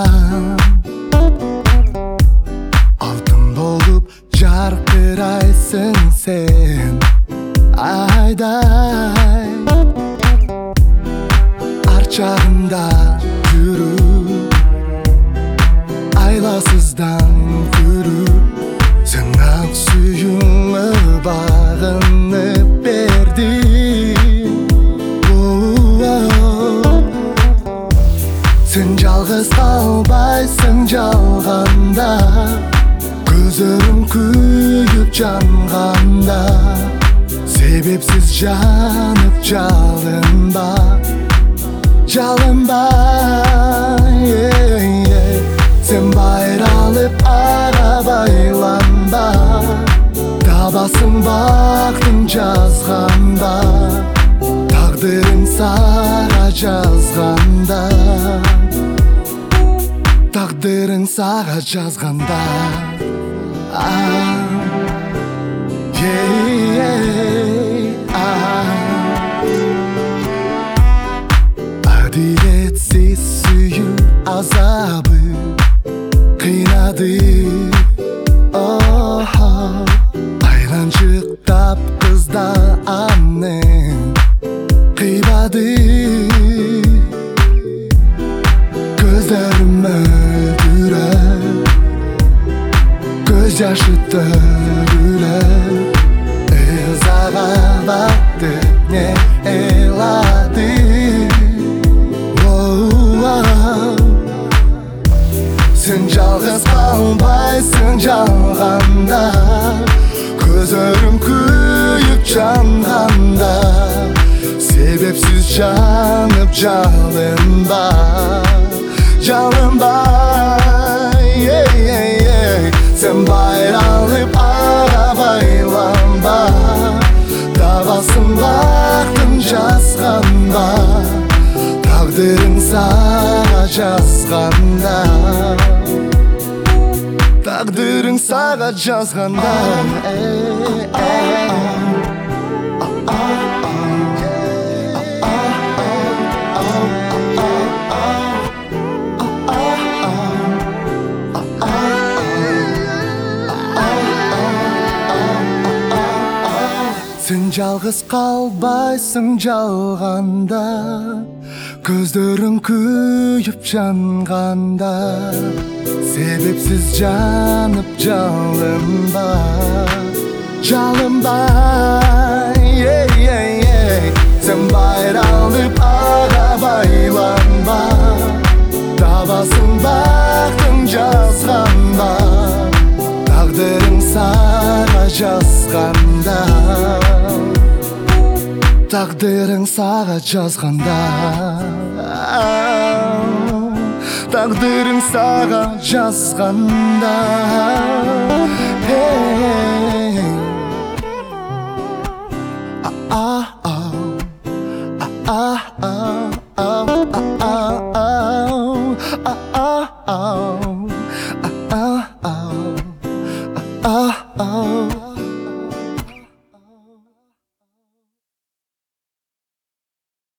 алтын болып жарқырайсың сен айдай. Арт жағында жүру, айласыздан көру, сен ақ сүйіңі бағынып бердің. Сен жалғыз қалбайсың жалғанда, көзірің күйіп жанғанда, себепсіз жанып жалынба, жалынба. Сен байралып ара байланба, табасың бақтың жазғанда, тағдырың саға жазғанда, тағдырың саға жазғанда. Әділетсіз сүю азабы қинады, айланшықтап қызда анның қибады. Көздерім мөлдіреп, көз жашы төгіліп, ызаға батты не елады. Сен жалғыз қалбайсың жалғанда, көзірің күйіп жанғанда, себепсіз жанып жалынба, жалынба. Сен байралып ара байланба, табасың бақтың жазғанда, тағдырың саға жазғанда, тағдырың саға жазғанда. Сен жалғыз қалбайсың жалғанда, көздерің күйіп жанғанда, себепсіз жанып жалынба, жалынба. Сен байралып ара байланба, табасың бақтың жазғанда, тағдырың саға жазғанда, тағдырың саға жазғанда, тағдырың саға жазғанда.